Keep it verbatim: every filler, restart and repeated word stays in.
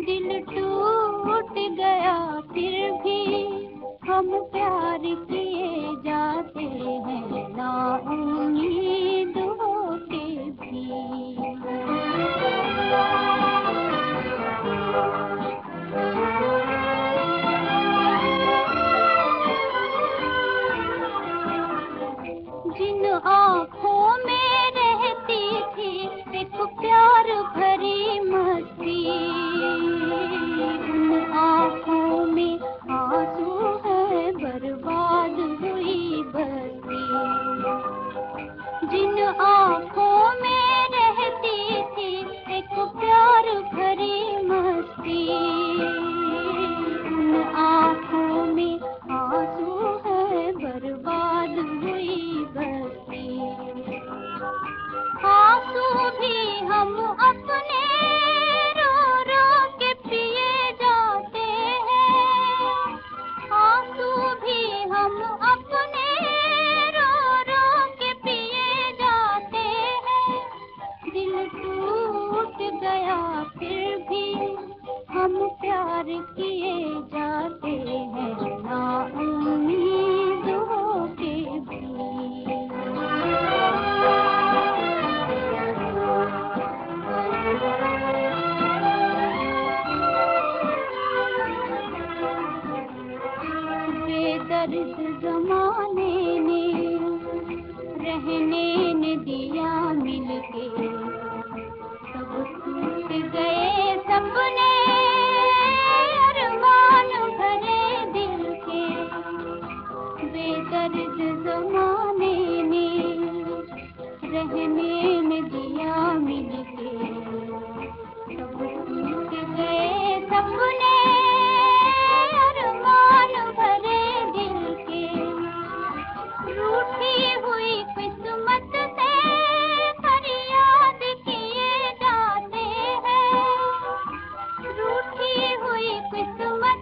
दिल टूट गया फिर भी हम प्यार किए जाते हैं ना उम्मीद होके भी। जिन आँखों में रहती थी एक प्यार भरी मस्ती, उन आँखों में आंसू है बर्बाद हुई बस्ती। जिन आँखों में रहती थी एक प्यार भरी मस्ती, उन आँखों में आंसू है बर्बाद हुई बस्ती। आंसू भी हम अपने रो रो के पिए जाते हैं, आंसू भी हम अपने रो रो के पिए जाते हैं। दिल टूट गया फिर भी हम प्यार किए जाते हैं ना उम्मीद होके भी। बेदर्द जमाने ने रहने न दिया मिलके, सब टूट गए सपने अरमान भरे दिल के। बेदर्द जमाने ने रहने न दिया मिलके, सब टूट गए सपने अरमान भरे दिल के। रूठी हुई किस्मत से फरियाद किए जाते हैं, रूठी हुई किस्मत